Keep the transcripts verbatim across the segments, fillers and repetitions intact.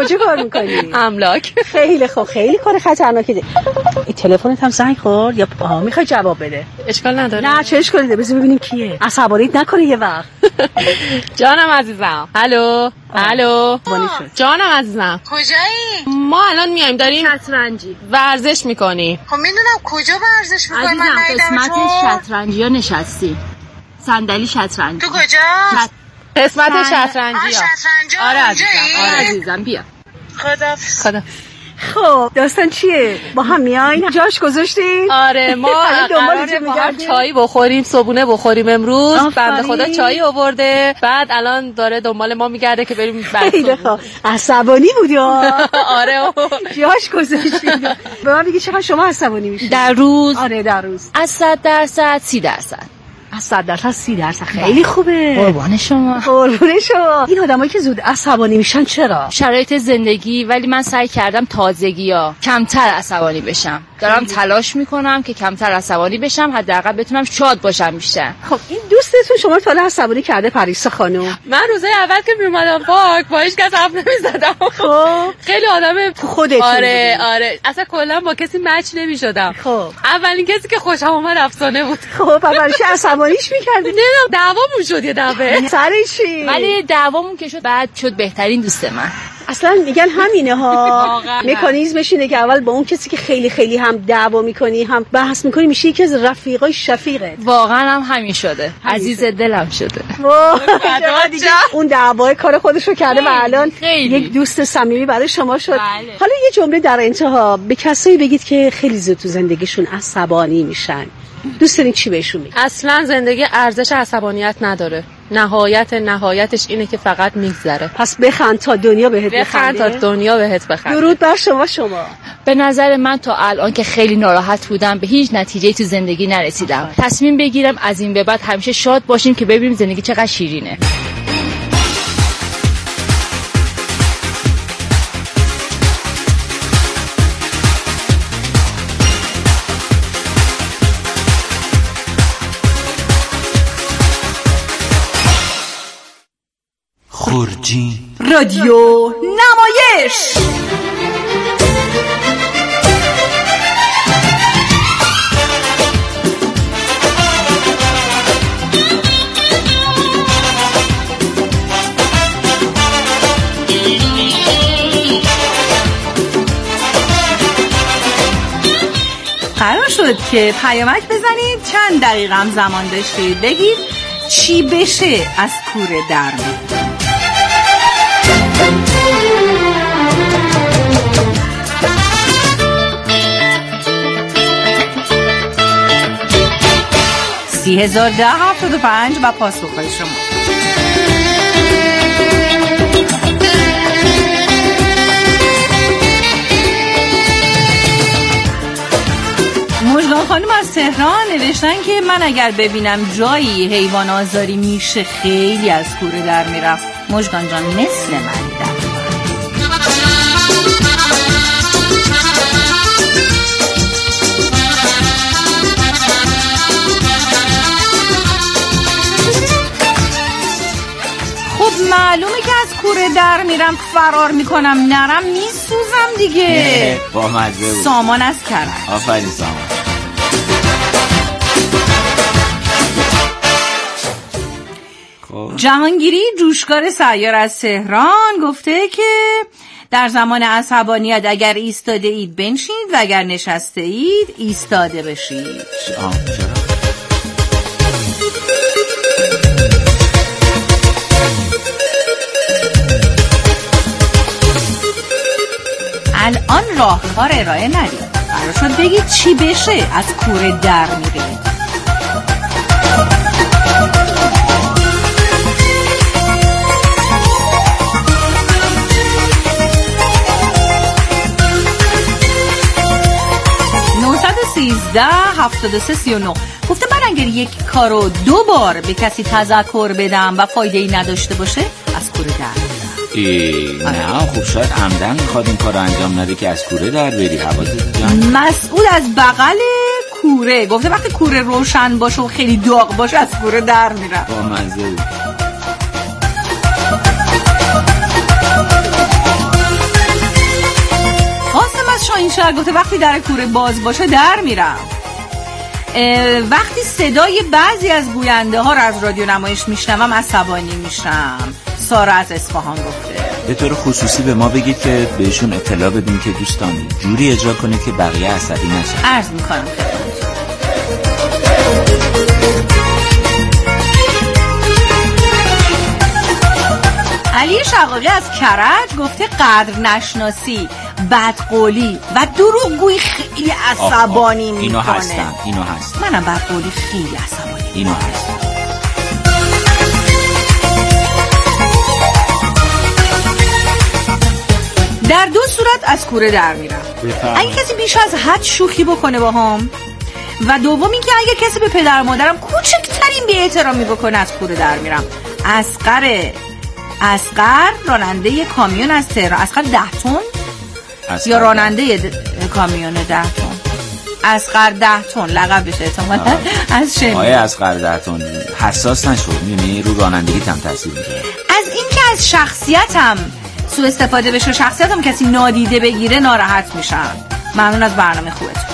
کجا کار میکنی؟ املاک. خیلی خوب، خیلی کار خطرناکه. این تلفنت هم زنگ خورد یا آها میخوای جواب بده؟ اشکال نداره. نه چه اشکالی داره، بذار ببینیم کیه. عصبانیت نکنه یه وقت. جانم عزیزم. الو الو جانم عزیزم. کجایی؟ ما الان میایم داریم شطرنجی ورزش میکنی. خب میدونم کجا ورزش میکنی. من عزیزم قسمت شطرنجی ها نشستی. صندلی شطرنجی. تو کجا؟ شط... قسمت شطرنجی ها. شطرنجی آره عزیزم. آره عزیزم بیا. خدا خدا. خب داستان چیه؟ با هم میاین؟ جاش گذاشتین؟ آره ما قراره با هم چای بخوریم، صبونه بخوریم امروز. بنده خدا چای آورده، بعد الان داره دنبال ما میگرده که بریم خیلی خوب. عصبانی بودی ها؟ آره جاش گذاشتین. به من میگی چقدر شما عصبانی میشید در روز؟ آره در روز. از صد درصد سی درصد. از صد درصد سی درصد خیلی خوبه. قربان شما. قربون شما. این آدمایی که زود عصبانی میشن چرا؟ شرایط زندگی، ولی من سعی کردم تازگی‌ها کمتر عصبانی بشم. دارم تلاش میکنم که کمتر عصبانی بشم، حداقل بتونم شاد باشم بیشتر. خب این دوستتون شما رو تا حالا عصبانی کرده پریسا خانم؟ من روزای اول که میومدم پارک با هیچ کس حرف نمیزدم. خب خیلی آدم تو خودتون. آره آره اصلا کلا با کسی مچ نمیشدم. خب اولین کسی که خوشم اومد افسانه بود. خب اولش عصبانیش می‌کردی؟ نمیدونم دعوامون شد یه دفعه. سرش چی؟ ولی دعوامون که شد بعد شد بهترین دوست من. اصلا میگن همینه ها. مکانیزمش اینه که اول با اون کسی که خیلی خیلی هم دعوا میکنی هم بحث میکنی میشه یکی از رفیقای شفیقت. واقعا هم همین شده. عزیز دلم شده. اون دعوای کار خودشو کرده و الان یک دوست صمیمی برای شما شد. بله. حالا یه جمله در انتها به کسایی بگید که خیلی زود تو زندگیشون عصبانی میشن. دوست دارین چی بهشون میگید؟ اصلا زندگی ارزش عصبانیت نداره. نهایت نهایتش اینه که فقط میگذره. پس بخند تا دنیا بهت بخند تا دنیا بهت بخنده. درود بر شما. شما به نظر من تا الان که خیلی ناراحت بودم به هیچ نتیجه تو زندگی نرسیدم. تصمیم بگیرم از این به بعد همیشه شاد باشیم که ببینیم زندگی چقدر شیرینه. خورجین رادیو نمایش. قرار شد که پیامک بزنید. چند دقیقه هم زمان داشتید بگید چی بشه از کوره در میاد. سی هزار ده هفتاد و پنج و پاسخهای شما. مژگان خانم از تهران نوشتن که من اگر ببینم جایی حیوان آزاری میشه خیلی از کوره در میرم. مژگان جان مثل من در معلومه که از کوره در میرم فرار میکنم نرم میسوزم دیگه. با مزه بود. سامان از کرد. آفرین سامان. جهانگیری جوشکار سیار از تهران گفته که در زمان عصبانیت اگر ایستاده اید بنشینید و اگر نشسته اید ایستاده بشید. آه چرا؟ الان راهکار ارائه ندید. قرار شد بگید چی بشه از کوره در میرید. نهصد و سیزده هفتاد و سه سی و نه گفته من اگر یک کارو دو بار به کسی تذکر بدم و فایده ای نداشته باشه از کوره در میرم. ای نه خوب شاید عمدن میخواد این کار انجام نده که از کوره در بری. حواست جان. مسئول از بغل کوره گفته وقتی کوره روشن باشه و خیلی داغ باشه از کوره در میرم. با مزه بود. کرد گفته وقتی در کوره باز باشه در میرم. وقتی صدای بعضی از گوینده ها رو از رادیو نمایش میشنوم عصبانی میشم. سارا از اصفهان گفته. به طور خصوصی به ما بگید که بهشون اطلاع بدیم که دوستان جوری اجرا کنید که بقیه عصبی نشن. عرض میکنم علی شقاقی از کرج گفته قدر نشناسی، بدقولی و دروغگویی خیلی عصبانی میکنه. اینو هستم اینو هستم منم بدقولی خیلی عصبانی اینو هستم. در دو صورت از کوره در میرم. اگه کسی بیش از حد شوخی بکنه با هم و دوم این که اگه کسی به پدر مادرم کوچکترین بی احترامی بکنه از کوره در میرم. اصغر اصغر راننده کامیون از تهران. اصغر ده تن یا راننده د... کامیون ده تن. اصغر ده تن لقبش احتمالاً از شمی. آیا اصغر ده تن حساس نشد؟ می‌بینی رو رانندگی هم تاثیر می‌ذاره. از این که از شخصیتم سوء استفاده بشه، شخصیتم کسی نادیده بگیره ناراحت میشم. ممنون از برنامه خوبتون.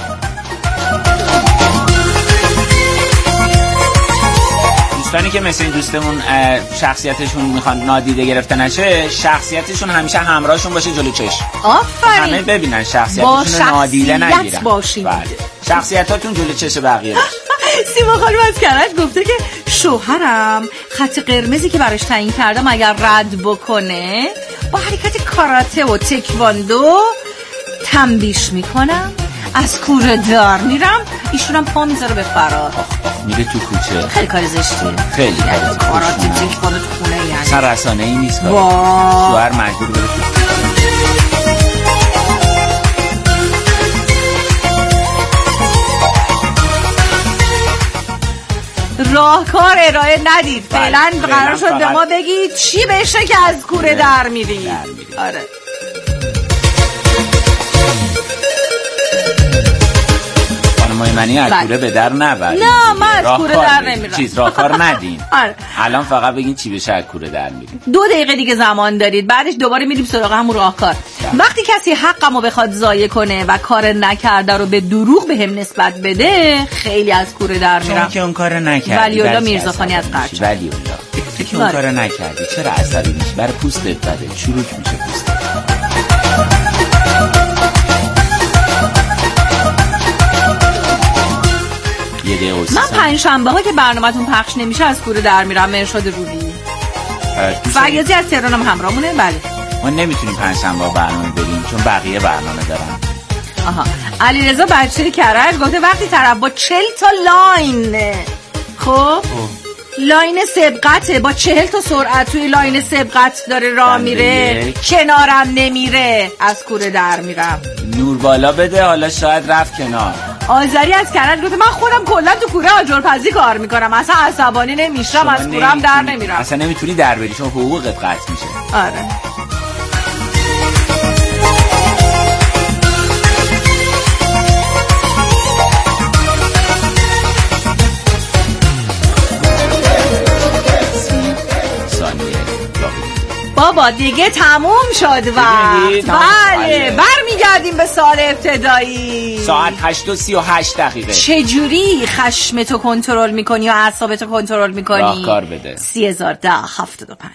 دوستانی که مثل این دوستمون شخصیتشون میخوان نادیده گرفته نشه، شخصیتشون همیشه همراهشون باشه جلو چشم. آفرین. همه ببینن شخصیتشون نادیده نگیرن. باشین. بله. شخصیتاتون جلو چشم بقیه باشه. سیما خانم از کرج گفته که شوهرم خط قرمزی که براش تعیین کردم اگر رد بکنه با حرکت کاراته و تکواندو تنبیش میکنم، از کوره دار میرم، ایشونم پا میذاره به فرار. میره تو کوچه. خیلی کار زشتیه. خیلی کار کاراته تکواندو تو خونه یعنی اصلا رسانه ای نیست کار. شوهر مجبور بره تو راهکار ارائه ندید. فعلا قرار شد به ما بگید چی بشه که از کوره در میری. آره. مایمنی از کوره به در نبرید. نه من از کوره در نمیرم. چیز راهکار ندین. آره. الان فقط بگین چی بشه از کوره در میریم. دو دقیقه دیگه زمان دارید، بعدش دوباره میریم سراغ همون راهکار. وقتی کسی حقمو بخواد ضایع کنه و کار نکرده رو به دروغ بهم نسبت بده، خیلی از کوره در میرم. شما که اون کار نکردی. ولی الله میرزاخانی از قرچ. ولی الله تو که اون کار نکردی چرا عصبی میشی؟ برای پوستت بده، چروک میشه پوستت. من پنجشنبه ها که برنامه‌تون پخش نمیشه از کوره در میرم. مرشاد روحی فریاضی از تهران هم همراهمونه. بله ما نمیتونیم پنجشنبه ها برنامه بریم چون بقیه برنامه دارن. آها. علیرضا بچه کرج گفته وقتی طرف با چهل تا لاین خب لاین سبقته با چهل تا سرعت توی لاین سبقت داره راه میره، کنارم نمیره، از کوره در میرم. نور بالا بده، حالا شاید رفت کنار. آذری از کرج گفته من خودم کلا تو کوره آجرپزی کار میکنم، اصلا عصبانی نمیشم، از کورم در نمیرم. اصلا نمیتونی در بری چون حقوقت قطع میشه. آره. بابا دیگه تموم شد وقت. بله برمیگردیم به سال ابتدایی. ساعت هشت و سی و هشت دقیقه. چجوری خشمتو کنترل میکنی و اعصابتو کنترل میکنی؟ راهکار بده. سی هزار ده هفتاد و پنج.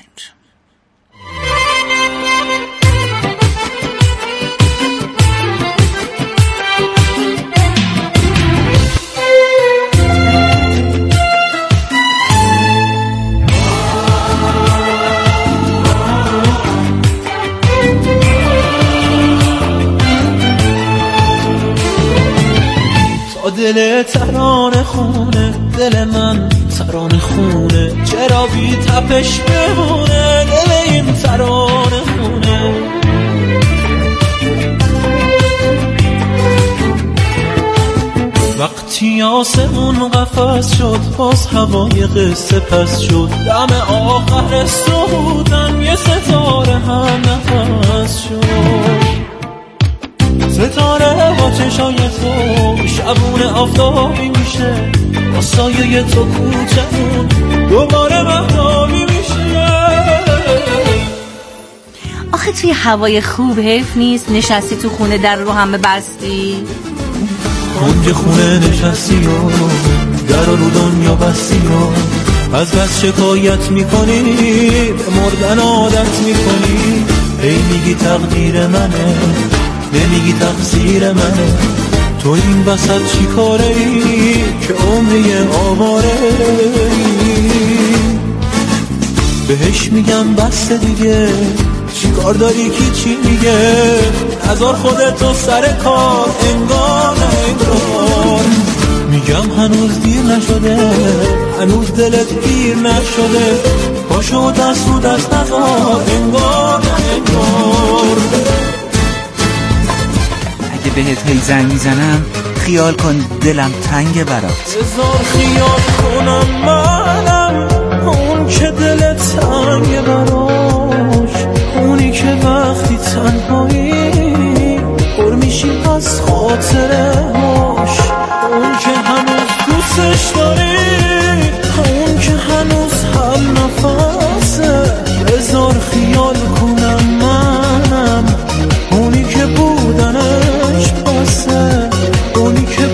دل ترانه خونه، دل من ترانه خونه، چرا بی تپش بمونه دل این ترانه خونه. وقتی آسمون قفس شد باز هوای قصه پس شد، دم آخر صبودن یه ستاره هم نفس شد. ستاره با چشای تو شبونه آفتابی میشه، با سایه تو کوچمون دوباره مهتابی میشه. آخه آخه توی هوای خوب حیف نیست نشستی تو خونه در رو همه بستی؟ کنج خونه نشستی و در رو دنیا بستی و از بس شکایت میکنی به مردن عادت میکنی. ای میگی تقدیر منه نمیگی تقصیر منه. تو این وسط چی کاره ای که عمری آواره ای؟ بهش میگم بس دیگه چی کار داری کی چی میگه؟ نذار خودتو سر کار انگار انگار. میگم هنوز دیر نشده هنوز دلت گیر نشده. پاشو دست رو دست نذار انگار انگار. اگه بهت هی زنگ میزنم خیال کن دلم تنگه برات. بذار خیال کنم منم اون که دلت تنگه براش. اونی که وقتی تنهایی پر میشی از خاطره هاش. اون که هنوز دوستش داری اون که هنوز هم نفسه. بذار خیال کنم منم اونی که بودنش بسه. اونی که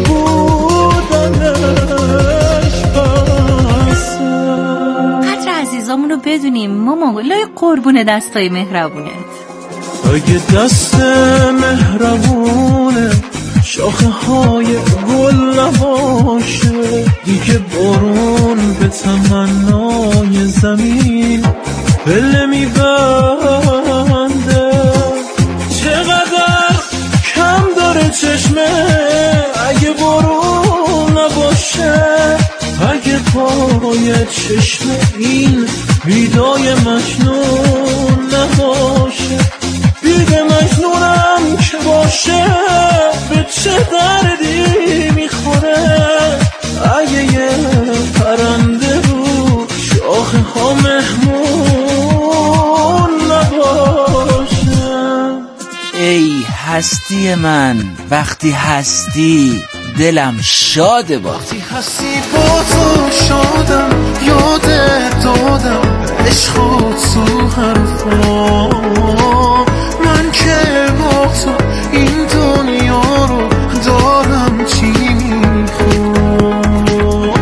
بودنش بسه. قدر عزیزامونو بدونیم ماما لای قربون دستای مهربونت. اگه دست مهربونه شاخه های گل نباشه دیگه بارون به تمنای زمین پله میبنده. چقدر کم داره چشمه اگه بارون نباشه. اگه پای چشم این بیدای مجنون نباشه. بیده مجنونم که باشه به چه دردی میخوره. اگه یه پرنده رو شاخه ها مهمون نباشه. ای هستی من وقتی هستی دلم شاده با. وقتی هستی با تو شادم یادت دادم عشق و تو حرفا. من که با تو این دنیا رو دارم چی میخوام.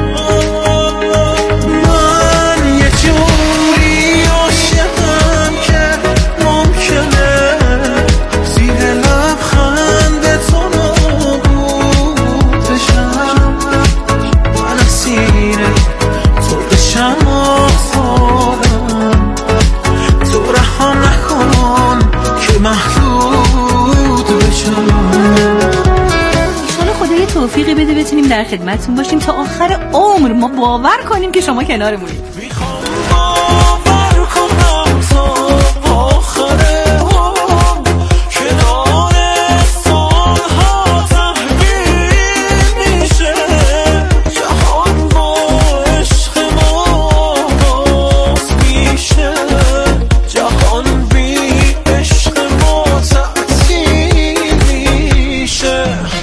من یه جوری عاشقم که ممکنه زیر لبخند تو نابود بشم. من اسیر تو بشم آزادم. تو رحم نکن که محدود بشم. ایشالا خدا یه توفیقی بده بتونیم در خدمتتون باشیم تا آخر عمر ما باور کنیم که شما کنارمونید. میخوام باور کنم تا آخر عمر کنار سالها تحویل میشه. جهان با عشق ما باز میشه. جهان بی عشق ما تعطیل میشه.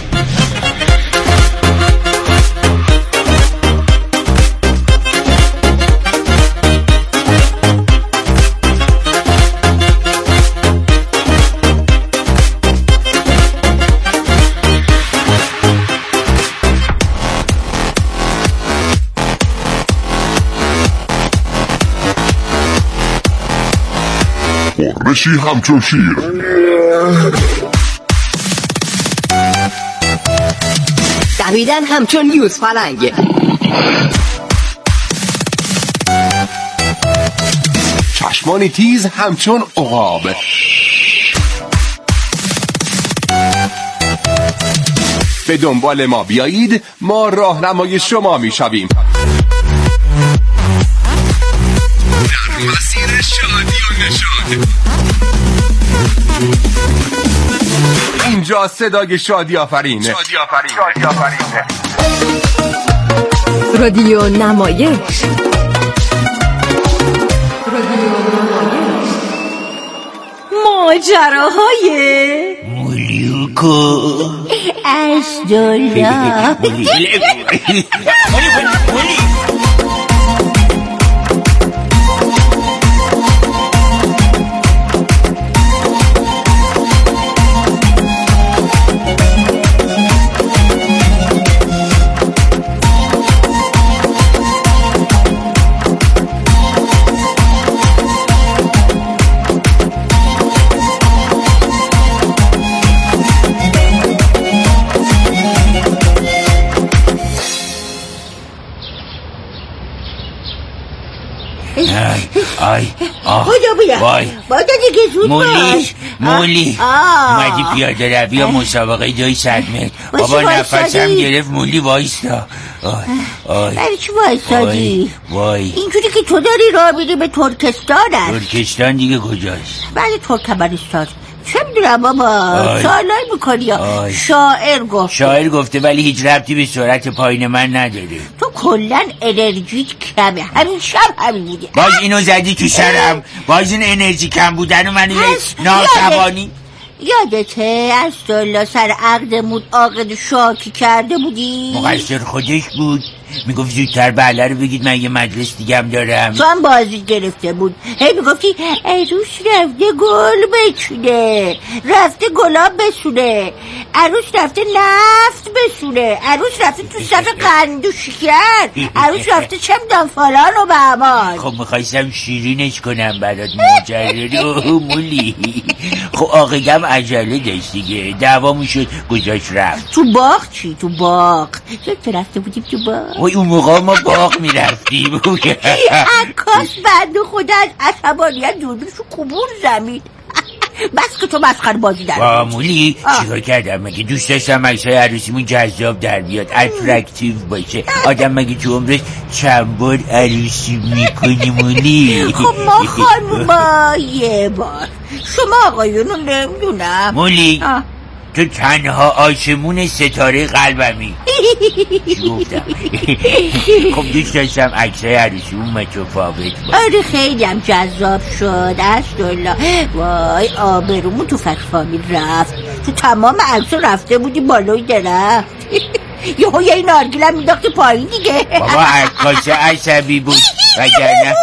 بشی همچون شیر. دویدن همچون یوز پلنگ. چشمانی تیز همچون عقاب. به دنبال ما بیایید ما راهنمای شما میشویم در مسیر شادی و نشاط. اینجا صدای شادی آفرینه. شادی آفرینه. شادی آفرینه. رادیو نمایش. ماجراهای مولیوکو از دنیا. خدا بیا وای بادا دیگه زود مولی مولی اومدی پیاده روی و مسابقه جای صد متر بابا نفسم گرفت مولی وایستا برای چی وایستادی؟ وای اینجوری که تو داری راه میری به ترکستان است. ترکستان دیگه کجاست؟ بله ترکمنستان. چه میدونم بابا سوالای میکنی یا شاعر گفته شاعر گفته ولی هیچ ربطی به سرعت پایین من نداره. تو کلن انرژیت کمه همین شب همین بودی باز اینو زدی تو سرم باز این انرژی کم بودن و منو ناتوانی یادته از دولا سر عقدمون عقد شاکی کرده بودی؟ مقصر خودش بود میگفت زودتر بله رو بگید من یه مجلس دیگه هم دارم تو هم بازی گرفته بود هی میگفتی عروس رفته گل بچونه رفته گلاب بسونه عروس رفته نفت بسونه عروس رفته تو صف قند و شکر عروس رفته چه میدونم فلان و بهمان. خب میخواستم شیرینش کنم برات ماجرا رو مولی. خب آقایم عجله داشت دیگه دعوامون شد گذاشت رفت. تو باغ چی؟ تو باغ تو رفته بودیم تو باغ؟ وای اون موقع ما باغ میرفتیم عکاس بنده خدا از عصبانیت دوربینشو کوبون زمین بس که تو مسخره بازی در با مولی چیکار کردم مگه دوست داشتم عکسای عروسیمون جذاب در بیاد اترکتیو باشه آدم مگه تو عمرش چند بار عروسی میکنی مولی؟ خب ما خانوما یه بار شما آقایونو نمیدونم مولی تو تنها آسمون ستاره قلبمی چی گفتم؟ خب دوست داشتم عکسای عروسیمون متفاوت بود. آره خیلی هم جذاب شد عبدالله. وای آبرومون تو فکر فامیل رفت تو تمام عکسا رفته بودی بالای درخت یهو یه نارگیل هم میداختی پایین دیگه. بابا عکاس عصبی بود وگرنه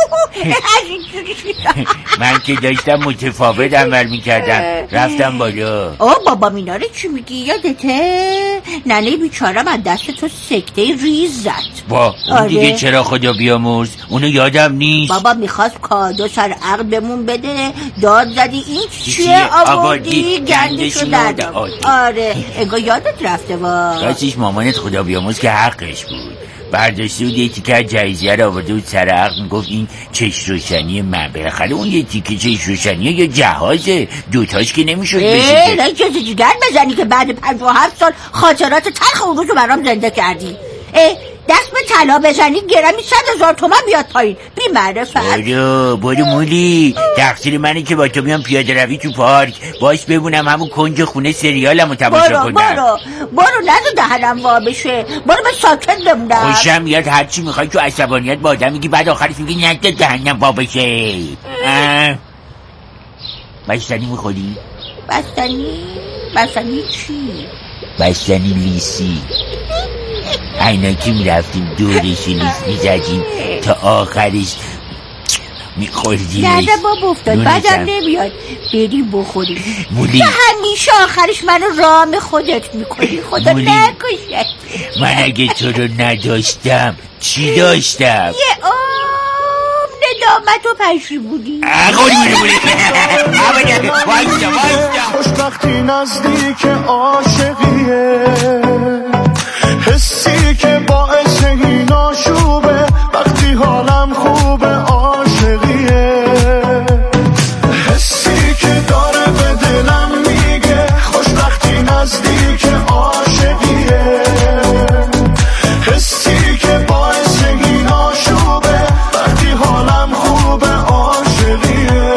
من که داشتم متفاوت عمل میکردم رفتم بالا. آه بابا میناره چی میگی یادته؟ ننه بیچارم از دست تو سکته ریز زد. با اون آره. دیگه چرا خدا بیامرز اونو یادم نیست. بابا میخواست کادو سر عقل بمون بده داد زدی این چیه آوردی گندشو داد. آره انگار یادت رفته با راستش مامانت خدا بیامرز که حقش بود برداشته بود یه تیکه جایزیه رو آورده بود سر عقل میگفت این چشم روشنی من بالاخره اون یه تیکه چشم روشنیه یا جهازه دوتاش که نمیشد بشید. ای نه جز جگر بزنی که بعد پنج و هفت سال خاطرات تلخ اون روزو برام زنده کردی. ای دست به طلا بزنی گرمی صد هزار تومن بیاد پایین بی معرفت. برو برو مولی تقصیر منه که با تو میام پیاده روی تو پارک باش ببونم همون کنج خونه سریالمو تماشا کنم. برو برو برو نزو دهنم وا بشه برو به ساکت بمونم. خوشم میاد هرچی میخوای تو عصبانیت با آدم میگی بعد آخرش میگی نزد دهنم وا بشه. بستنی میخوری؟ بستنی؟ بستنی چی؟ بستنی لیسی اینا که میرفتیم دورش لیس میزدیم تا آخرش میخوردیمش. نه نه بابا افتاد بعدم نمیاد بریم بخوریم مولی. تو همیشه آخرش منو رام خودت میکنی خدا نکشت. من اگه تو رو نداشتم چی داشتم؟ یه عمر ندامت و پشری بودی. خوری بودی بودی وایستا وایستا. خوشبختی نزدیک عاشقیه حسی که باعث این آشوبه وقتی حالم خوبه عاشقیه حسی که داره به دلم میگه خوشبختی نزدیک عاشقیه حسی که باعث این آشوبه وقتی حالم خوبه عاشقیه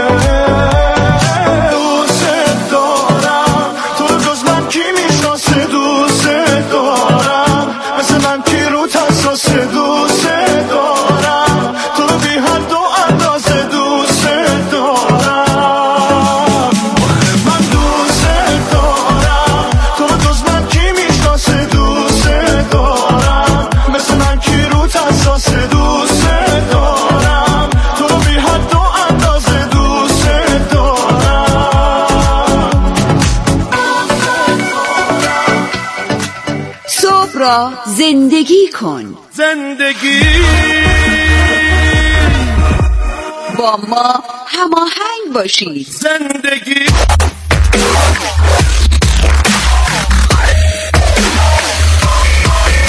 دوست دارم تو رو جز من کی میشناسه دوست دارم مثل من کی رو تساس دوست دارم تو رو بی حد و اندازه دوست دارم من دوست دارم تو رو جز من کی میشناسه دوست دارم مثل من کی رو تساس دوست دارم تو رو بی حد و اندازه دوست دارم. صبح را زندگی کن زندگی با ما هماهنگ باشید. زندگی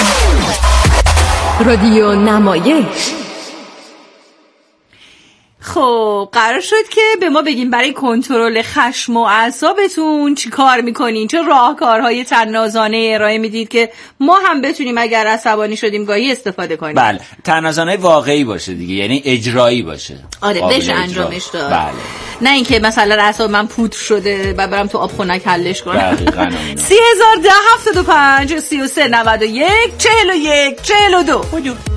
رادیو نمایش. خب قرار شد که به ما بگیم برای کنترل خشم و اعصابتون چی کار میکنین، چه راهکارهای طنازانه ارائه میدید که ما هم بتونیم اگر عصبانی شدیم گاهی استفاده کنیم. بله، طنازانه واقعی باشه دیگه، یعنی اجرایی باشه. آره بشه انجامش داد. بله. نه اینکه مثلا اعصاب من پودر شده و برم تو آب خنک حلش کنم. دقیقاً. سی هزار ده هفتاد و پنج سی و سه نود و یک چهل و یک چهل و دو.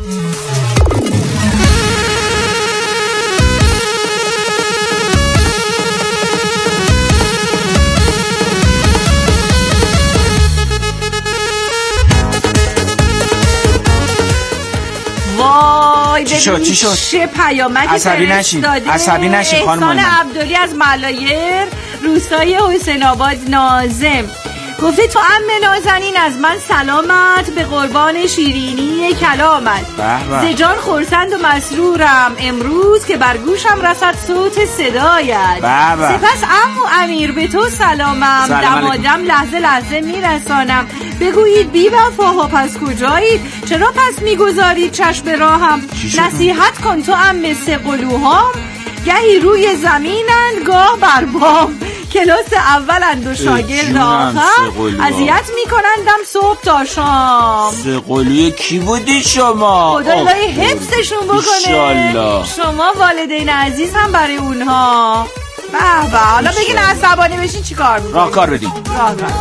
وای چی شد چی شد چه پیامکی عصبی نشی عصبی نشی خانم احسان عبدالی از ملایر روستای حسین آباد ناظم گفته تو عمه نازنین از من سلامت به قربان شیرینی کلامت. زجان خرسند و مسرورم امروز که بر گوشم رسد صوت صدایت. سپس عمو امیر به تو سلامم دمادم لحظه لحظه میرسانم. بگویید بی وفاها پس کجایید، چرا پس میگذارید چشم راهم. نصیحت کن تو عمه سه قلوهام، گهی روی زمینند گاه بر بام. کلاس اولند و شاگرد آخر اذیت میکنندم صبح تا شام. سه قلوی کی بودی شما؟ خدا الهی حفظشون بکنه. شما والدین عزیز هم برای اونها. به به حالا بگین عصبانی بشین چی کار میکنی؟ راه کار بدین. راه کار.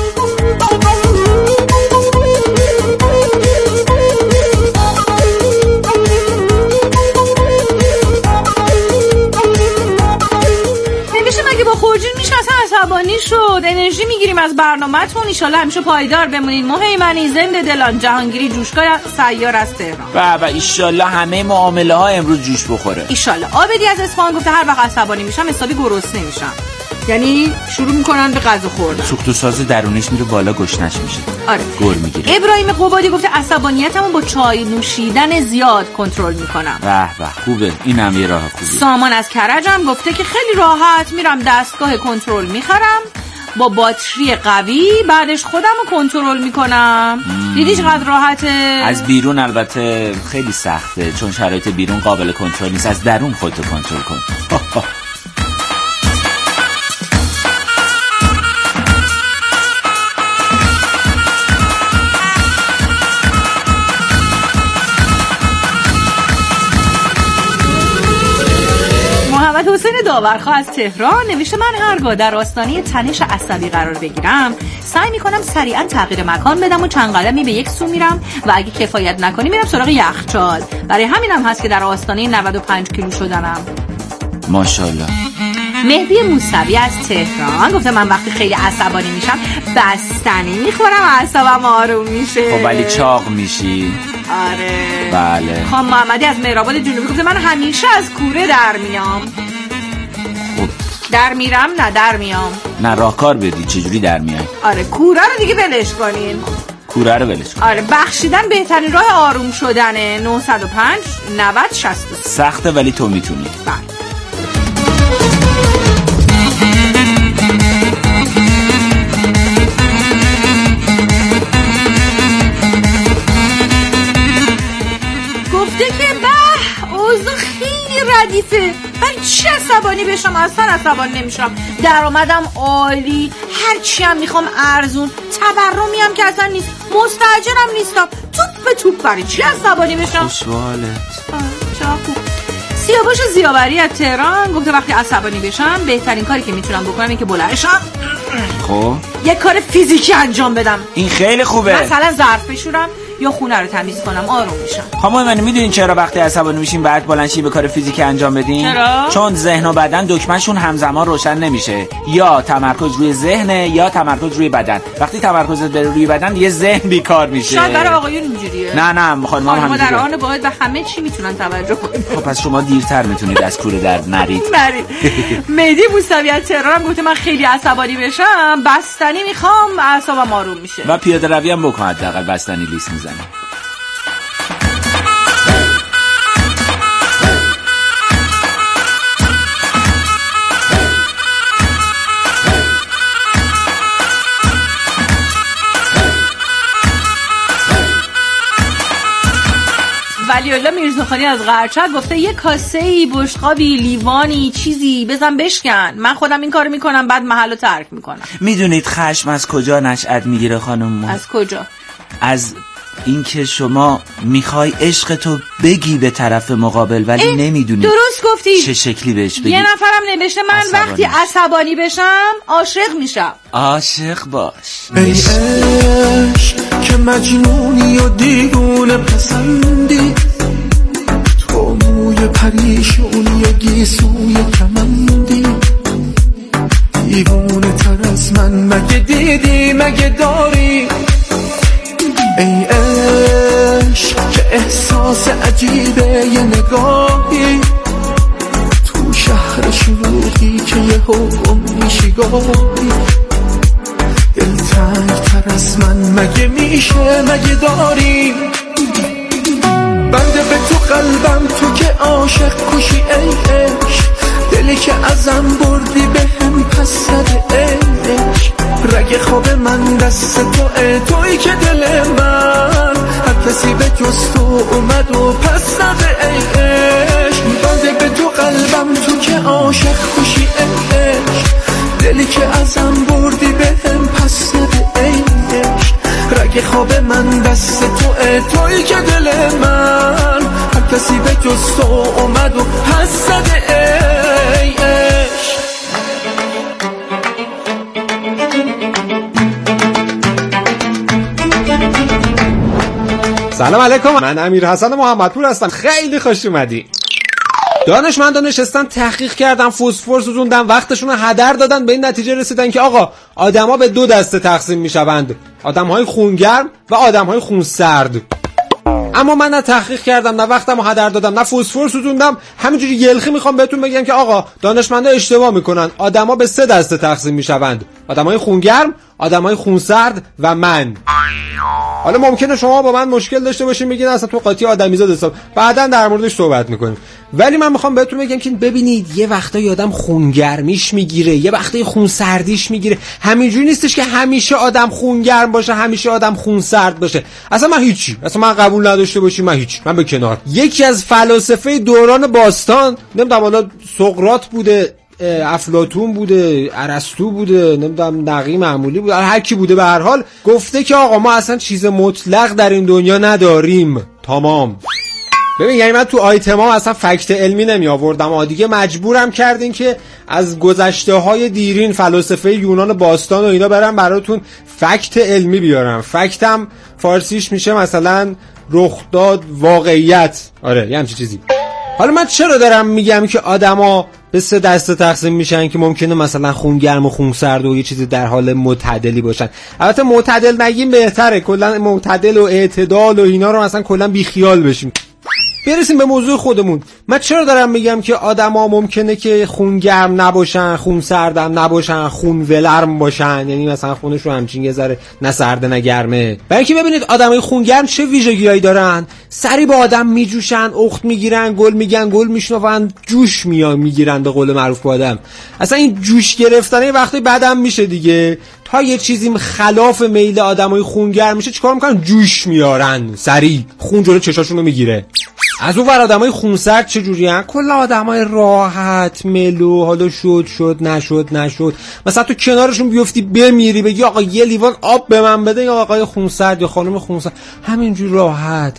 با خورجین میشه اصلا عصبانی شد. انرژی میگیریم از برنامه‌تون. ان شاءالله همیشه پایدار بمونید. مهیمنی زنده دلان جهانگیری جوشکای سیار از تهران. و و ان شاءالله همه معامله ها امروز جوش بخوره. ان شاءالله. آبدی از اصفهان گفته هر وقت عصبانی میشم حسابی گرسنه میشم، یعنی شروع میکنن به غذا خوردن. سوخت و ساز درونش میره بالا، گشنش میشه. آره. گر میگیره. ابراهیم قبادی گفته عصبانیتمو با چای نوشیدن زیاد کنترل میکنم. به به خوبه، اینم یه راه خوبه. سامان از کرجم گفته که خیلی راحت میرم دستگاه کنترل میخرم با باتری قوی، بعدش خودمو کنترل میکنم. دیدی چقدر راحته؟ از بیرون البته خیلی سخته چون شرایط بیرون قابل کنترل نیست. از درون خودتو کنترل کن. حسین داورخواه از تهران نوشته من هرگاه در آستانه تنش عصبی قرار بگیرم سعی میکنم سریعا تغییر مکان بدم و چند قدمی به یک سو میرم و اگه کفایت نکنی میرم سراغ یخچال. برای همینم هست که در آستانه نود و پنج کیلو شدنم. ماشاءالله. مهدی موسوی از تهران گفته من وقتی خیلی عصبانی میشم بستنی میخورم اعصابم آروم میشه. خب ولی چاق میشی. آره بله. خانم محمدی از مهرآباد جنوبی گفته من همیشه از کوره در میام. خب در میرم نه در میام. نه راهکار بدی چجوری در میای. آره کوره رو دیگه ولش کنین. کوره رو ولش کن. آره بخشیدن بهترین راه آروم شدنه. نه صد و پنج نود شصت و سه. سخته ولی تو میتونی. بله. گفته که به اوضاع خیلی ردیفه، من چه عصبانی بشم؟ اصلا عصبانی نمیشم. درآمدم عالی، هرچی هم میخوام ارزون، تورمی هم که اصلا نیست، مستاجرم نیستم، توپ به توپ. برای چی عصبانی بشم؟ خوشحالت. چه خوب. سیاوش زیاوری از تهران گفته وقتی عصبانی بشم بهترین کاری که میتونم بکنم اینه که بلند شم خب یک کار فیزیکی انجام بدم. این خیلی خوبه. مثلا ظرف بشورم یا خونه رو تمیز کنم، آروم میشم. خانم من میدونین چرا وقتی عصبانی میشین بعد بلنشی به کار فیزیکی انجام بدین؟ چرا؟ چون ذهن و بدن دکمه‌شون همزمان روشن نمیشه. یا تمرکز روی ذهنه یا تمرکز روی بدن. وقتی تمرکزت بره روی بدن یه ذهن بیکار میشه. شاید برای آقایون اینجوریه. نه نه خانم ما هم در آن باید به همه چی میتونن توجه کنن. خب پس شما دیرتر میتونید از کوره در نرید. نرید. مهدی موسوی از تهران گفته من خیلی عصبانی بشم بستنی میخوام اعصابم آروم میشه. و پیاده روی هم بکن حداقل بستنی لیس میزنه. علیالله میرزاخانی از قرچک گفته یه کاسه‌ای، بشقابی، لیوانی، چیزی بزن بشکن. من خودم این کارو میکنم، بعد محلو ترک میکنم. میدونید خشم از کجا نشأت میگیره خانم؟ از کجا؟ از اینکه شما میخوای عشق تو بگی به طرف مقابل ولی نمیدونی درست گفتی چه شکلی بهش بگی. یه نفرم نوشته من عصبانی. وقتی عصبانی بشم عاشق میشم. عاشق باش. ای عشق که مجنونی و دیوونه پسندی، تو موی پریشونی و گیسوی کمندی، دیوونه تر از من مگه دیدی مگه داری؟ ای عشق که احساس عجیبه یه نگاهی، تو شهر شلوغی که یه حکم میشی گاهی، دلتنگ تر از من مگه میشه مگه داری؟ بنده به تو قلبم تو که عاشق کشی ای عشق، دلی که ازم بردی به هم پس زده ای عشق، رگ خواب من دست تو ای توی که دل من هر کسی به جز تو اومد و پس زده ای عشق، بنده به تو قلبم تو که عاشق کشی ای عشق، دلی که ازم بردی به هم پس زده ای عشق، رگ خواب من دست تو ای توی که دل من هر کسی به جز تو اومد و پس زده ای عشق. سلام علیکم، من امیر حسن محمدپور هستم. خیلی خوش اومدی. دانشمندان نشستن تحقیق کردن، فسفر سوزوندن، وقتشون رو هدر دادن، به این نتیجه رسیدن که آقا آدما به دو دسته تقسیم میشوند، آدم‌های خونگرم و آدم‌های خونسرد. اما من نه تحقیق کردم، نه وقتمو هدر دادم، نه فسفر سوزوندم، همینجوری یلخی میخوام بهتون بگم که آقا دانشمندا اشتباه میکنن، آدما به سه دسته تقسیم میشوند، آدمای خونگرم، آدمای خونسرد و من. حالا ممکنه شما با من مشکل داشته باشین، بگین اصلا تو قاطی آدمیزاد حساب، بعداً در موردش صحبت میکنیم. ولی من میخوام بهتون بگم که ببینید یه وقتایی آدم خونگرمیش میگیره، یه وقتایی خونسردیش میگیره. همینجوری نیستش که همیشه آدم خونگرم باشه، همیشه آدم خونسرد باشه. اصلا من هیچی، اصلا من قبول نداشته باشی، من هیچ، من به کنار. یکی از فلاسفه دوران باستان، نمیدونم حالا سقراط بوده، افلاطون بوده، ارسطو بوده، نمیدونم نقی معمولی بوده، هر کی بوده، به هر حال گفته که آقا ما اصلا چیز مطلق در این دنیا نداریم. تمام. ببین یعنی من تو آیتما اصلا فکت علمی نمی آوردم، اما دیگه مجبورم کردین که از گذشته های دیرین فلاسفه یونان باستان و اینا برام براتون فکت علمی بیارم. فکتم فارسیش میشه مثلا رخ داد، واقعیت. آره یه همچین چیزی. حالا من چرا دارم میگم که آدما به سه دسته تقسیم میشن که ممکنه مثلا خونگرم و خونسرد و یه چیزی در حال معتدلی باشن؟ البته معتدل نگیم بهتره، کلا معتدل و اعتدال و اینا رو مثلا کلا بیخیال بشیم. برسیم به موضوع خودمون. من چرا دارم میگم که آدما ممکنه که خونگرم نباشن، خونسردم نباشن، خون ولرم باشن، یعنی مثلا خونشون همچین یه ذره نه سرده نه گرمه. برای اینکه ببینید آدمای خونگرم چه ویژگیایی دارن. سری با آدم میجوشن، اخت میگیرن، گل میگن، گل میشنون، جوش میان میگیرن به قول معروف با آدم. اصلا این جوش گرفتنه وقتی بعدم میشه دیگه. تا یه چیزی خلاف میل آدمای خونگرم میشه چیکار میکنن؟ جوش میارن، سری خون جلو چشاشون رو میگیره. از اون ور آدمای خونسرد چه جوریان؟ کلا آدمای راحت، ملو، حالا شد شد نشد نشد. مثلا تو کنارشون بیفتی بمیری، بگی آقا یه لیوان آب به من بده، یا آقای خونسرد یا خانم خونسرد همینجور راحت.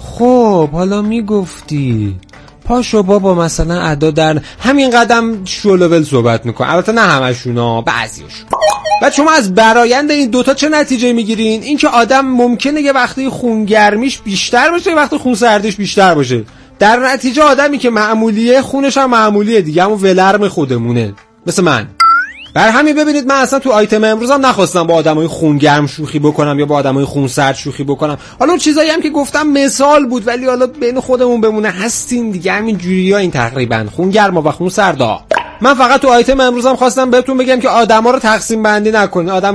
خب حالا میگفتی پاشو بابا مثلا ادا در همین قدم شلوول صحبت میکنه. البته نه همشونا، بعضیشون. بعد شما از برایند این دوتا چه نتیجه میگیرین؟ این که آدم ممکنه یه وقتی خونگرمیش بیشتر باشه، یه وقتی خونسردیش بیشتر باشه. در نتیجه آدمی که معمولیه خونش هم معمولیه دیگه، همون ولرم خودمونه، مثل من. بر همین ببینید من اصلا تو آیتم امروزم نخواستم با آدمای خونگرم شوخی بکنم یا با آدمای خونسرد شوخی بکنم. حالا اون چیزایی هم که گفتم مثال بود، ولی حالا بین خودمون بمونه، هستین دیگه همین جوری‌ها این تقریبا خونگرما و خونسردا. من فقط تو آیتم امروزم خواستم بهتون بگم که آدما رو تقسیم بندی نکنید. آدم